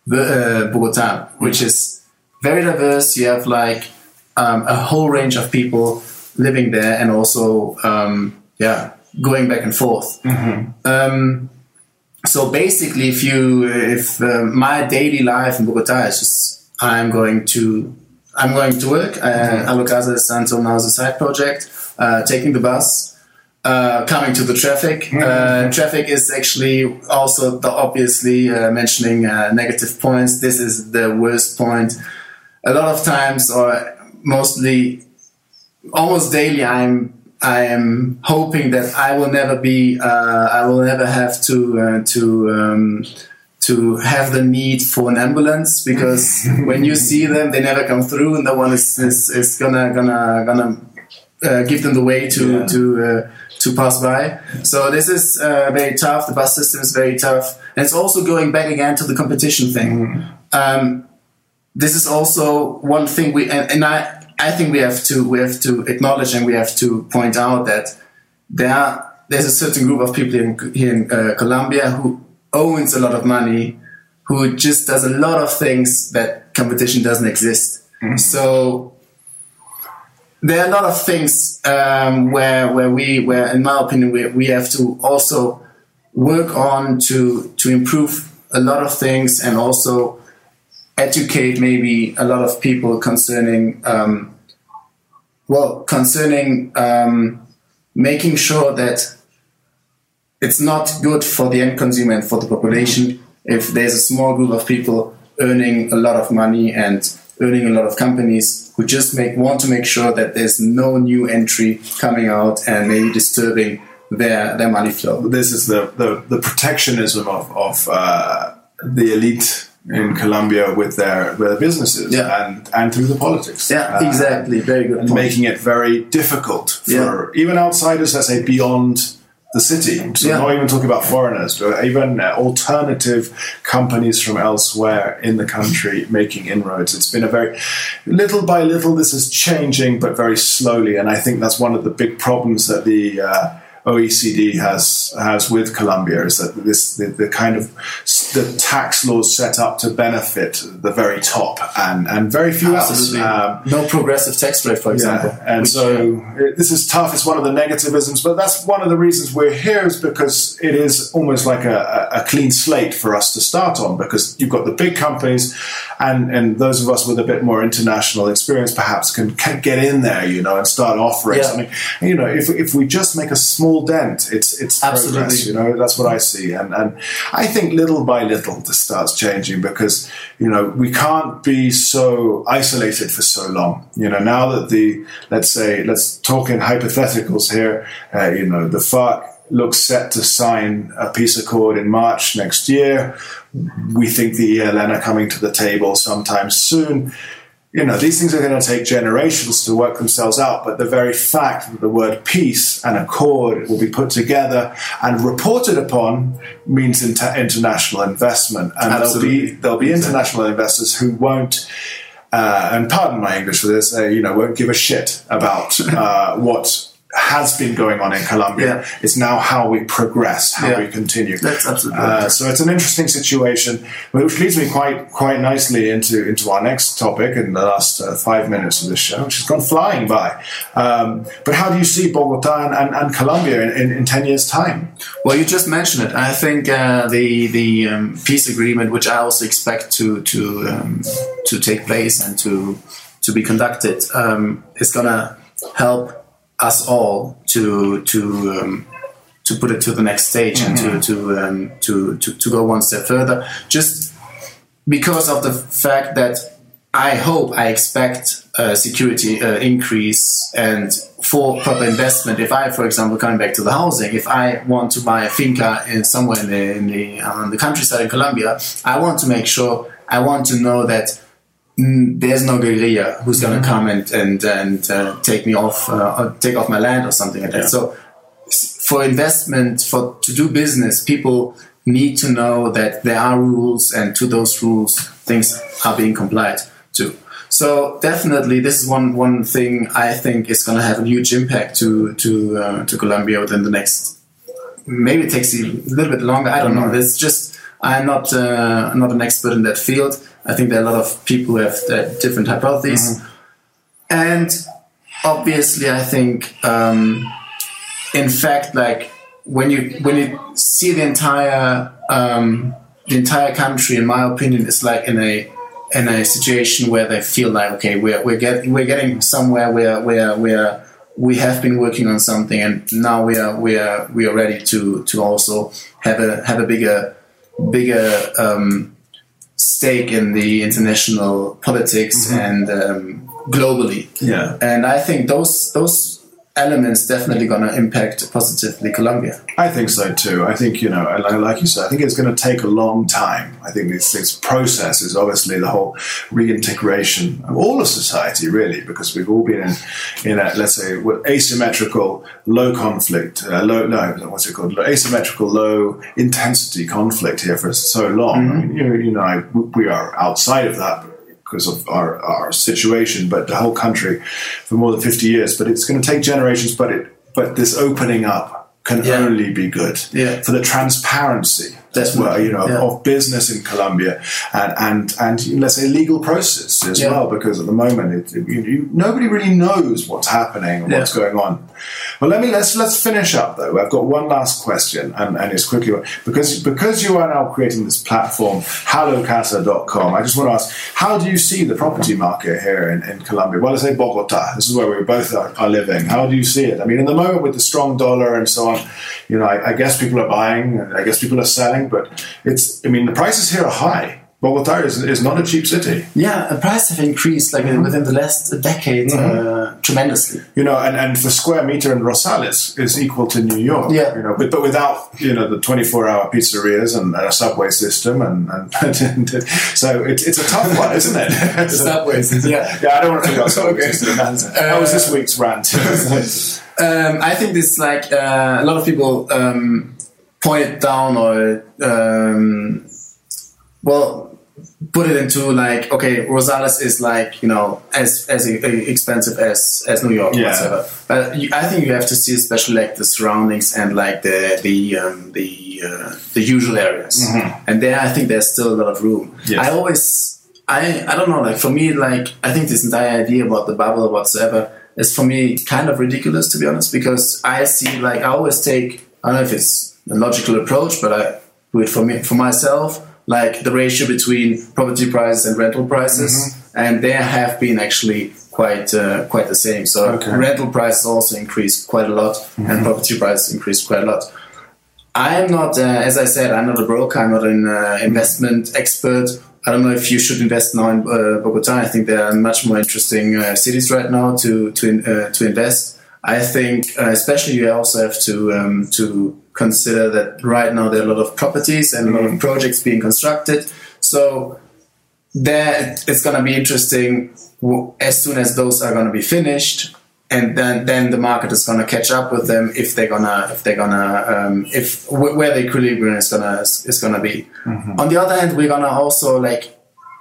uh, Bogota, which mm-hmm. is very diverse. You have like um, a whole range of people living there, and also um, yeah, going back and forth. Mm-hmm. Um, so basically, if you if uh, my daily life in Bogota is just I'm going to I'm going to work. Uh, mm-hmm. Alocasa de Santo now is a side project. Uh, taking the bus, uh, coming to the traffic. Mm-hmm. Uh, traffic is actually also the obviously uh, mentioning uh, negative points. This is the worst point. A lot of times, or mostly, almost daily, I'm I am hoping that I will never be uh, I will never have to uh, to um, to have the need for an ambulance, because when you see them, they never come through, and no one is is, is gonna gonna gonna uh, give them the way to yeah. to uh, to pass by. So this is uh, very tough. The bus system is very tough, and it's also going back again to the competition thing. Mm. Um, this is also one thing we and, and I. I think we have to we have to acknowledge, and we have to point out that there are, there's a certain group of people in, here in uh, Colombia who owns a lot of money, who just does a lot of things that competition doesn't exist. Mm-hmm. So there are a lot of things um, where where we where in my opinion we we have to also work on to to improve a lot of things, and also educate maybe a lot of people concerning, um, well, concerning um, making sure that it's not good for the end consumer and for the population if there's a small group of people earning a lot of money and earning a lot of companies who just make want to make sure that there's no new entry coming out and maybe disturbing their their money flow. This is the the, the protectionism of of uh, the elite in Colombia with their, with their businesses, yeah. and, and through the politics. Yeah, uh, exactly. Very good and point. Making it very difficult for yeah. even outsiders, let's say, beyond the city. So yeah. not even talking about foreigners, but even uh, alternative companies from elsewhere in the country making inroads. It's been a very, little by little, this is changing, but very slowly. And I think that's one of the big problems that the uh, O E C D has has with Colombia, is that this the, the kind of the tax laws set up to benefit the very top and, and very few Absolutely. else. Um, no progressive tax rate, for example. Yeah. And which, so it, this is tough. It's one of the negativisms, but that's one of the reasons we're here, is because it is almost like a, a clean slate for us to start on, because you've got the big companies, and, and those of us with a bit more international experience perhaps can, can get in there, you know, and start offering yeah. something. And, you know, if if we just make a small dent, it's it's Absolutely. progress, you know. That's what I see, and and I think little by little this starts changing, because you know we can't be so isolated for so long. You know, now that the let's say let's talk in hypotheticals here. Uh, you know, the FARC looks set to sign a peace accord in March next year. We think the E L N are coming to the table sometime soon. You know, these things are going to take generations to work themselves out, but the very fact that the word peace and accord will be put together and reported upon means inter- international investment. And Absolutely. there'll be there'll be international investors who won't, uh, and pardon my English for this, uh, you know, won't give a shit about uh, what has been going on in Colombia. Yeah. It's now how we progress, how yeah. we continue. That's absolutely uh, right. So it's an interesting situation, which leads me quite quite nicely into, into our next topic in the last uh, five minutes of this show, which has gone flying by. Um, but how do you see Bogota and, and, and Colombia in, in, in ten years' time? Well, you just mentioned it. I think uh, the the um, peace agreement, which I also expect to to um, to take place and to to be conducted, um, is gonna help us all to to um, to put it to the next stage, mm-hmm. and to to, um, to to to go one step further. Just because of the fact that I hope, I expect uh, security uh, increase and for proper investment. If I, for example, coming back to the housing, if I want to buy a finca in somewhere in the, in the, on the countryside in Colombia, I want to make sure, I want to know that mm, there's no guerrilla who's going to come and and, and uh, take me off, uh, or take off my land or something like that. Yeah. So for investment, for to do business, people need to know that there are rules, and to those rules, things are being complied to. So definitely, this is one one thing I think is going to have a huge impact to to uh, to Colombia within the next. Maybe it takes a little bit longer. I don't know. It's just I'm not uh, not an expert in that field. I think there are a lot of people who have uh, different hypotheses, mm-hmm. and obviously, I think um, in fact, like when you when you see the entire um, the entire country, in my opinion, is like in a in a situation where they feel like, okay, we're we're getting we're getting somewhere where where where we have been working on something, and now we are we are we are ready to to also have a have a bigger bigger um, stake in the international politics, mm-hmm. and um, globally. Yeah, and I think those those elements definitely going to impact positively Colombia. I think so too. I think, you know, like you said, I think it's going to take a long time. I think this, this process is obviously the whole reintegration of all of society, really, because we've all been in, in a, let's say, asymmetrical, low conflict, uh, low, no, what's it called? Asymmetrical, low intensity conflict here for so long. Mm-hmm. I mean, you, you know, I, we are outside of that because of our, our situation, but the whole country for more than fifty years. But it's going to take generations, but it but this opening up can yeah. only be good yeah. for the transparency as well, you know, yeah. of business in Colombia, and and, and let's say legal process as yeah. well, because at the moment it, it, you, you, nobody really knows what's happening and yeah. what's going on. Well, let me let's let's finish up though. I've got one last question, and, and it's quickly because because you are now creating this platform, hallo casa dot com. I just want to ask, how do you see the property market here in, in Colombia? Well, let's say Bogota. This is where we both are, are living. How do you see it? I mean, in the moment with the strong dollar and so on, you know, I, I guess people are buying, and I guess people are selling, but it's. I mean, the prices here are high. Bogota is, is not a cheap city. Yeah, the prices have increased like mm-hmm. within the last decade mm-hmm. uh, tremendously. You know, and, and the square meter in Rosales is equal to New York. Yeah. You know, but, but without, you know, the twenty-four hour pizzerias and, and a subway system, and, and, and so it's it's a tough one, isn't it? The subway system. Yeah. Yeah, I don't want to talk about subway okay. system. That was this week's rant. um, I think this like uh, a lot of people um, point it down or um, well. Put it into like, okay, Rosales is like, you know, as as expensive as as New York, yeah. whatever. But you, I think you have to see especially like the surroundings and like the the um, the uh, the usual areas. Mm-hmm. And there, I think there's still a lot of room. Yes. I always, I I don't know, like for me, like I think this entire idea about the bubble or whatsoever is for me kind of ridiculous, to be honest, because I see like I always take, I don't know if it's a logical approach, but I do it for me for myself. Like the ratio between property prices and rental prices, mm-hmm. and they have been actually quite uh, quite the same. So okay. rental prices also increased quite a lot, mm-hmm. and property prices increased quite a lot. I am not, uh, as I said, I'm not a broker. I'm not an uh, investment expert. I don't know if you should invest now in uh, Bogota. I think there are much more interesting uh, cities right now to to uh, to invest. I think, uh, especially, you also have to um, to consider that right now there are a lot of properties and a lot of projects being constructed. So there, it's going to be interesting as soon as those are going to be finished, and then, then the market is going to catch up with them if they're gonna if they're gonna um, if where the equilibrium is gonna is gonna be. Mm-hmm. On the other hand, we're gonna also like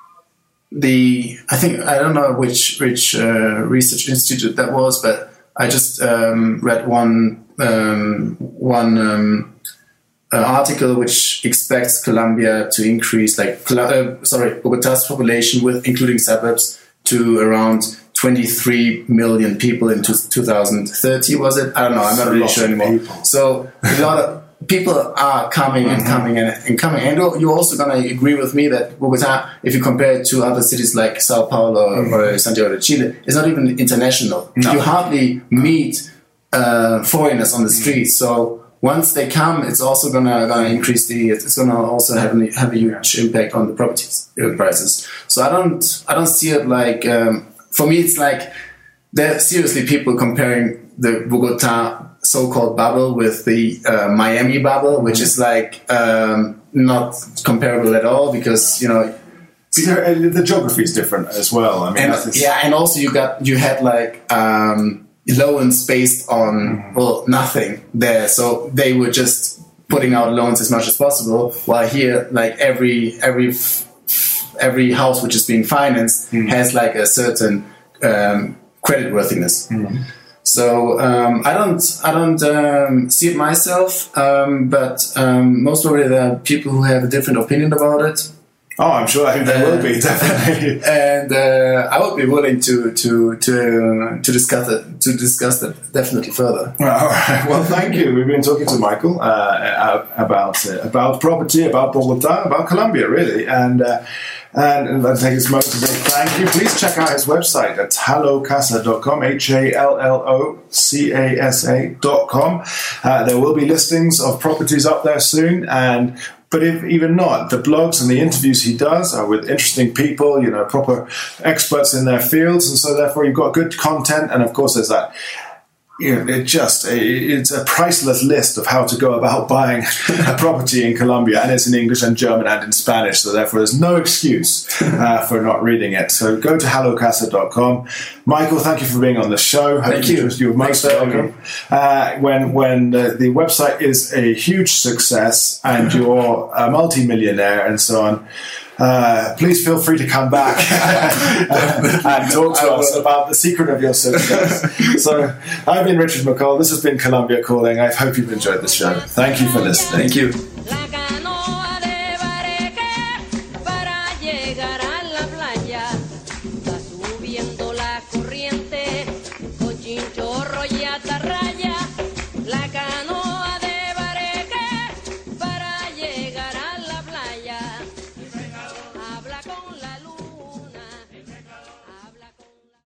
the I think I don't know which which uh, research institute that was, but I just um, read one um, one um, uh, article which expects Colombia to increase, like uh, sorry, Bogota's population with including suburbs to around twenty-three million people in two thousand thirty. Was it? I don't know. I'm not really sure anymore. People. So a lot of people are coming and mm-hmm. coming and, and coming. And you're also going to agree with me that Bogota, if you compare it to other cities like Sao Paulo mm-hmm. or Santiago de Chile, is not even international. No. You hardly meet uh, foreigners on the streets. So once they come, it's also going to going to increase the. It's going to also have a, have a huge impact on the properties. uh, prices. So I don't I don't see it like um, for me it's like there are seriously people comparing the Bogota so-called bubble with the uh, Miami bubble, which is like um, not comparable at all because you know the geography is different as well. I mean, and, yeah, and also you got you had like um, loans based on mm-hmm. well nothing there, so they were just putting out loans as much as possible. While here, like every every every house which is being financed mm-hmm. has like a certain um, creditworthiness. Mm-hmm. So um, I don't, I don't um, see it myself, um, but um, most probably there are people who have a different opinion about it. Oh, I'm sure I think there uh, will be definitely, and uh, I would be willing to to to to discuss it to discuss it definitely further. All right. Well, thank you. We've been talking to Michael uh, about uh, about property, about Bogota, about Colombia, really, and. Uh, And I think it's most of it. Thank you. Please check out his website at hallo casa dot com, H A L L O C A S A dot com. Uh, there will be listings of properties up there soon. And But if even not, the blogs and the interviews he does are with interesting people, you know, proper experts in their fields. And so therefore you've got good content. And of course there's that. You know, it just it's a priceless list of how to go about buying a property in Colombia, and it's in English and German and in Spanish, so therefore there's no excuse uh, for not reading it. So go to hallo casa dot com. Michael, thank you for being on the show. Thank you. You're most welcome. Uh, when when the, the website is a huge success and you're a multi-millionaire and so on, Uh, please feel free to come back and talk to us about the secret of your success. So, I've been Richard McCall. This has been Colombia Calling. I hope you've enjoyed the show. Thank you for listening. Thank you.